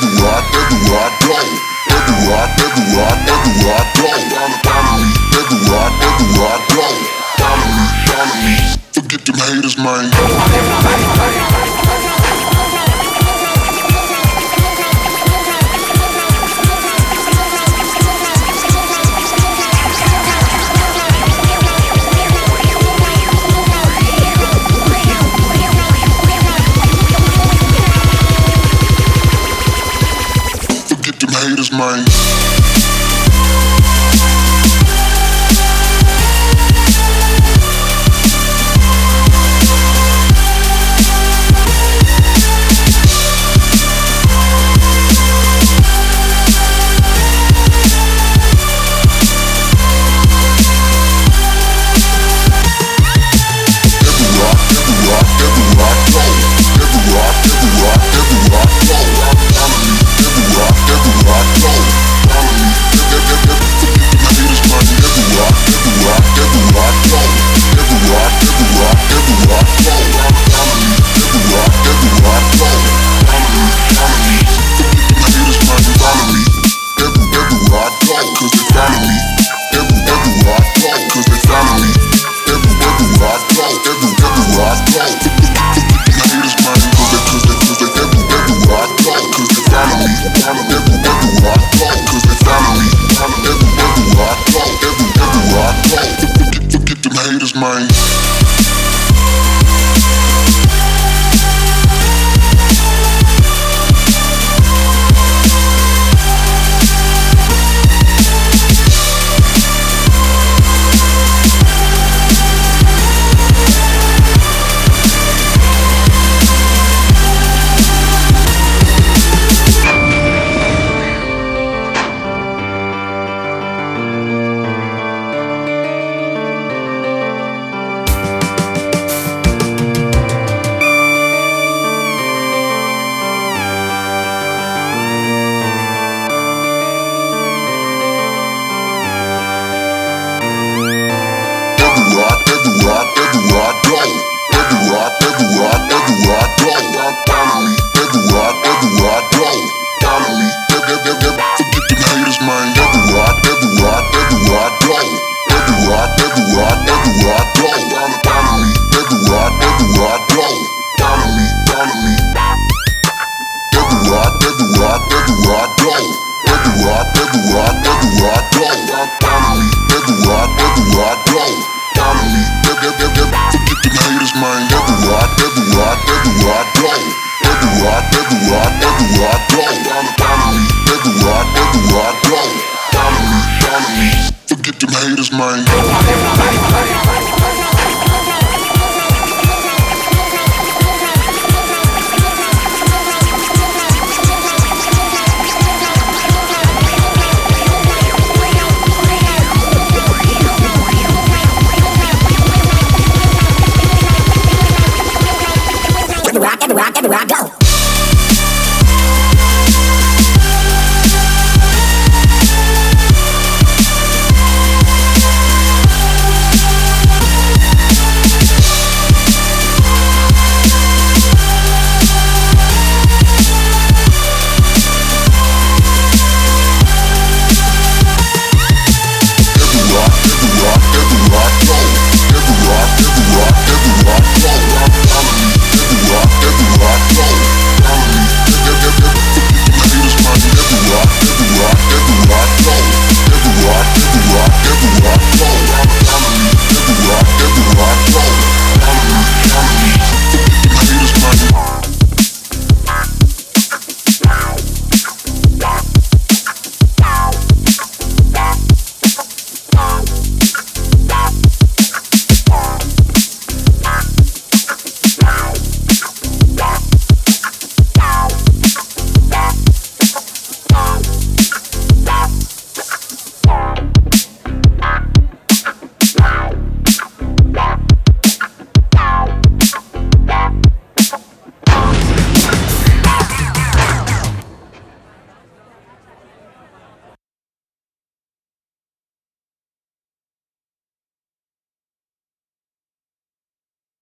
everywhere I go. Everywhere I go. Follow me, everywhere I go. Follow me. Forget them haters, man. Haters, man. Haters, man. Everywhere I go. Everywhere I go. Follow me, everywhere I go. Follow me, forget them haters, man. Everywhere I go. Everywhere I go. Follow me, everywhere I go. Follow me. Everywhere I go. Everywhere I go. Follow me, everywhere I go. Follow me, forget them haters, man. Everywhere I go. Everywhere I go. Follow me, everywhere I go. Follow me, forget them haters, man. Everywhere I go.